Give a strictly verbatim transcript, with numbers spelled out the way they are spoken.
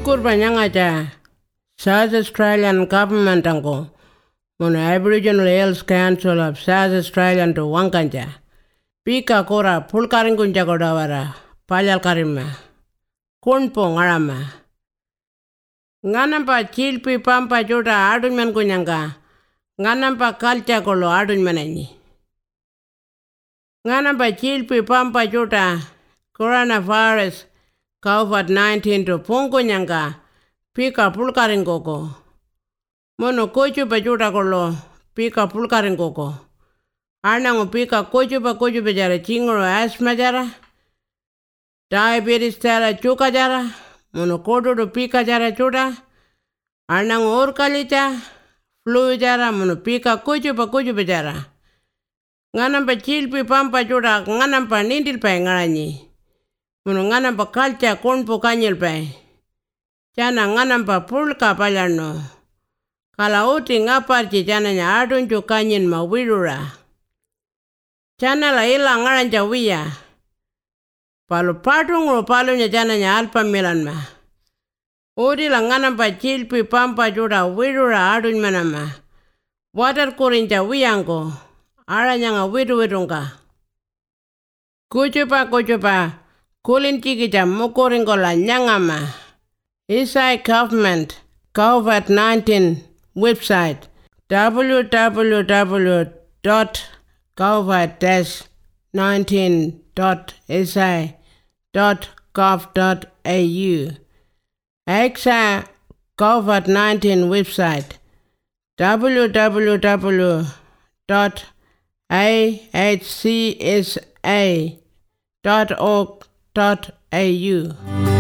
Syukur banyangaja South Australian government ango mono Aboriginal Health Council of South Australia to wankanja pika kora pulkaringunja kodawara palyal karima kunpo ngarama nganampa chilpi pampa juta adunman kunyanga nganampa kalcha kolo adunmanani nganampa chilpi pampa juta coronavirus COVID nineteen to punkunyanga pika pulkaringoko mono kochupa juta kolo pika pulkaringoko anango pika kochupa kochupa jara chingoro asthma jara diabetes jara chuka jara mono kododo pika jara chuta anango orkalita flu jara mono pika kochupa kochupa jara nganampa chilpi pampa juta nganampa nindil pai ngarani mono nganampa kalcha konpo kanyil pai chana nganampa pulka palyano kala uti ngaparchi chana nya adunju kanyin ma wirura chana la ila ngaranja wiya palu patungo palu nya chana nya alpa milan ma uti la nganampa chilpi pampa juta wirura adunj manama water kurinja wiyango aranya nga wiru wirunga kuchupa kuchupa kulin chikija mukuringola nyangama Isai government COVID nineteen website w w w dot covid dash nineteen dot isai dot gov dot a u Exa COVID nineteen website w w w dot a h c s a dot org dot a u